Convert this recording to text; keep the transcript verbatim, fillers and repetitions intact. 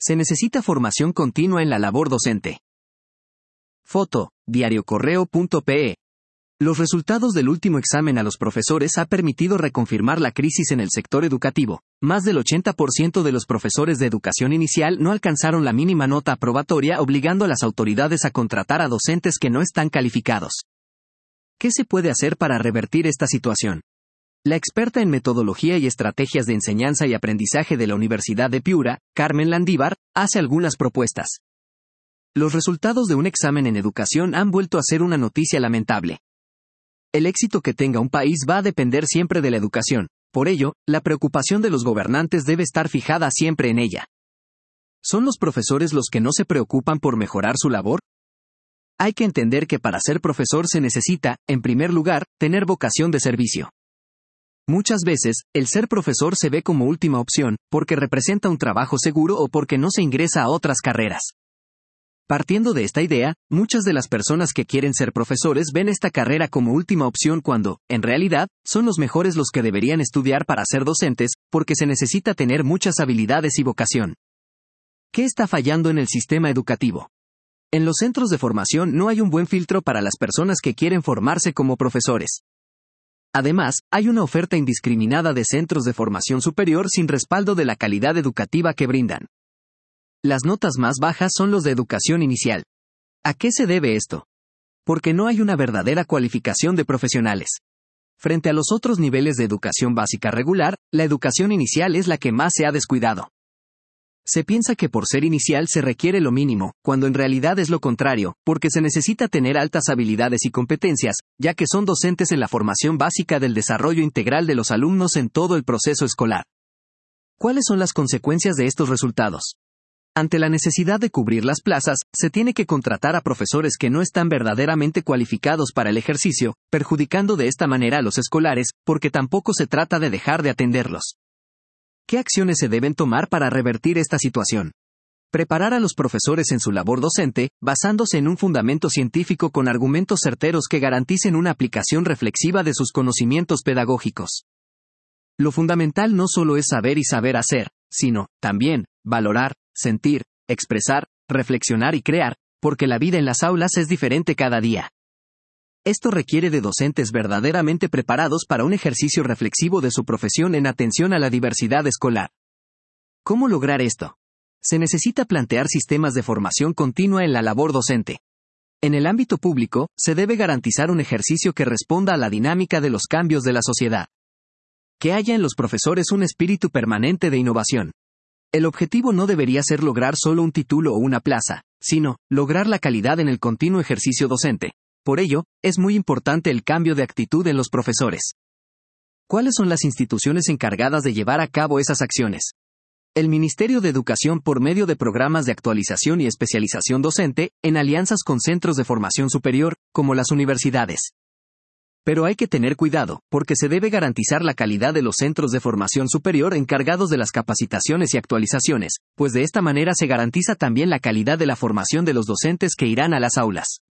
Se necesita formación continua en la labor docente. Foto, diariocorreo punto pe. Los resultados del último examen a los profesores ha permitido reconfirmar la crisis en el sector educativo. Más del ochenta por ciento de los profesores de educación inicial no alcanzaron la mínima nota aprobatoria, obligando a las autoridades a contratar a docentes que no están calificados. ¿Qué se puede hacer para revertir esta situación? La experta en metodología y estrategias de enseñanza y aprendizaje de la Universidad de Piura, Carmen Landívar, hace algunas propuestas. Los resultados de un examen en educación han vuelto a ser una noticia lamentable. El éxito que tenga un país va a depender siempre de la educación, por ello, la preocupación de los gobernantes debe estar fijada siempre en ella. ¿Son los profesores los que no se preocupan por mejorar su labor? Hay que entender que para ser profesor se necesita, en primer lugar, tener vocación de servicio. Muchas veces, el ser profesor se ve como última opción, porque representa un trabajo seguro o porque no se ingresa a otras carreras. Partiendo de esta idea, muchas de las personas que quieren ser profesores ven esta carrera como última opción cuando, en realidad, son los mejores los que deberían estudiar para ser docentes, porque se necesita tener muchas habilidades y vocación. ¿Qué está fallando en el sistema educativo? En los centros de formación no hay un buen filtro para las personas que quieren formarse como profesores. Además, hay una oferta indiscriminada de centros de formación superior sin respaldo de la calidad educativa que brindan. Las notas más bajas son los de educación inicial. ¿A qué se debe esto? Porque no hay una verdadera cualificación de profesionales. Frente a los otros niveles de educación básica regular, la educación inicial es la que más se ha descuidado. Se piensa que por ser inicial se requiere lo mínimo, cuando en realidad es lo contrario, porque se necesita tener altas habilidades y competencias, ya que son docentes en la formación básica del desarrollo integral de los alumnos en todo el proceso escolar. ¿Cuáles son las consecuencias de estos resultados? Ante la necesidad de cubrir las plazas, se tiene que contratar a profesores que no están verdaderamente cualificados para el ejercicio, perjudicando de esta manera a los escolares, porque tampoco se trata de dejar de atenderlos. ¿Qué acciones se deben tomar para revertir esta situación? Preparar a los profesores en su labor docente, basándose en un fundamento científico con argumentos certeros que garanticen una aplicación reflexiva de sus conocimientos pedagógicos. Lo fundamental no solo es saber y saber hacer, sino, también, valorar, sentir, expresar, reflexionar y crear, porque la vida en las aulas es diferente cada día. Esto requiere de docentes verdaderamente preparados para un ejercicio reflexivo de su profesión en atención a la diversidad escolar. ¿Cómo lograr esto? Se necesita plantear sistemas de formación continua en la labor docente. En el ámbito público, se debe garantizar un ejercicio que responda a la dinámica de los cambios de la sociedad. Que haya en los profesores un espíritu permanente de innovación. El objetivo no debería ser lograr solo un título o una plaza, sino, lograr la calidad en el continuo ejercicio docente. Por ello, es muy importante el cambio de actitud en los profesores. ¿Cuáles son las instituciones encargadas de llevar a cabo esas acciones? El Ministerio de Educación por medio de programas de actualización y especialización docente, en alianzas con centros de formación superior, como las universidades. Pero hay que tener cuidado, porque se debe garantizar la calidad de los centros de formación superior encargados de las capacitaciones y actualizaciones, pues de esta manera se garantiza también la calidad de la formación de los docentes que irán a las aulas.